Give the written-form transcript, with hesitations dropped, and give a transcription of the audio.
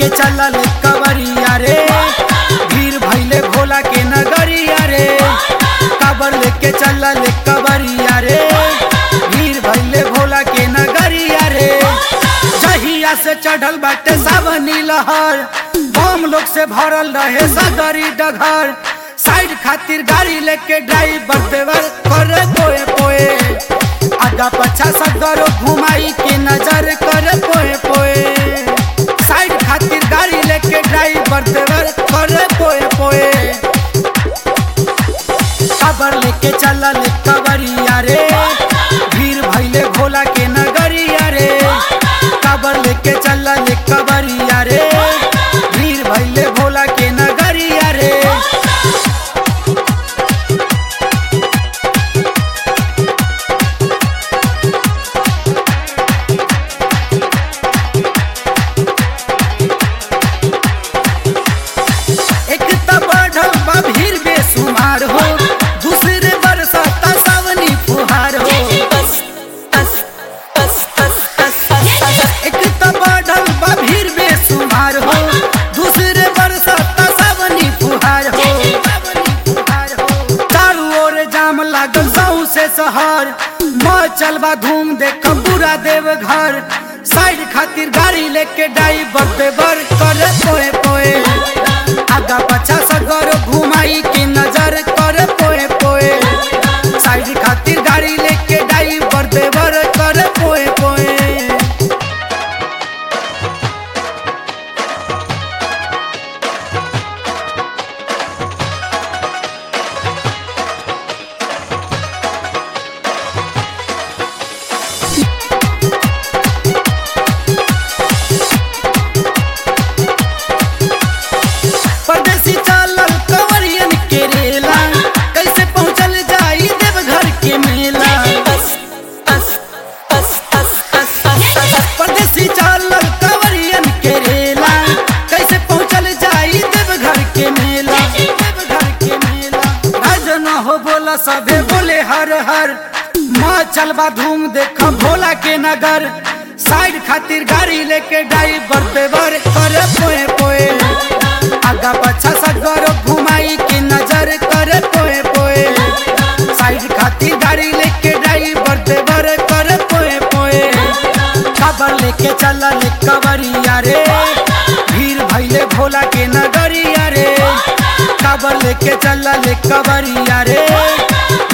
लेके चला ले कवरिया रे, भीड़ भैले भोला के नगरिया रे। काबर लेके चला ले कवरिया रे, भीड़ भैले भोला के नगरिया रे। जहिया से चढ़ल बाटे सावनी लहर, बम लोग से भरल रहे सगरी डगर। साइड खातिर गाड़ी लेके ड्राइवर देवर करे पोए पोए, आगा पछा सगरो घुमाई के नजर करे पोए पोए। साइड खातिर गाड़ी लेके ड्राइवर देवर करे पोए पोए। काबर लेके चला ले कवरिया रे, भीड़ भैले भोला के नगरिया रे। काबर लेके चला ले कवरिया रे, भीड़ भैले भोला के नगरिया रे। से शहर मचल बा धूम देख पूरा देव घर। साइड खातिर गाड़ी लेके ड्राइवर देवर करे पोए पोए, आगा पछा सगर घुमाई के नजर करे पोए पोए। साइड खातिर गाड़ी लेके ड्राइवर देवर करे पोए पोए। परदेसी चलल कंवरियन के रेला, कैसे पहुँचल जाई देवघर के मेला। परदेसी चलल कंवरियन के रेला, कैसे पहुँचल जाई देवघर के मेला। देवघर के मेला राजन हो बोला सबे बोले हर हर, माँ चलबा धूम देख भोला के नगर। साइड खातिर गाड़ी लेके ड्राइवर देवर करे पोए पोए, आगा पछा सगरो घुमाई के नजर करे पोए पोए। साइड खातिर गाड़ी लेके ड्राइवर देवर करे पोए पोए। काबर लेके चला ले कवरिया रे, भीड़ भैले भोला के नगरिया रे। काबर लेके चला ले कवरिया रे,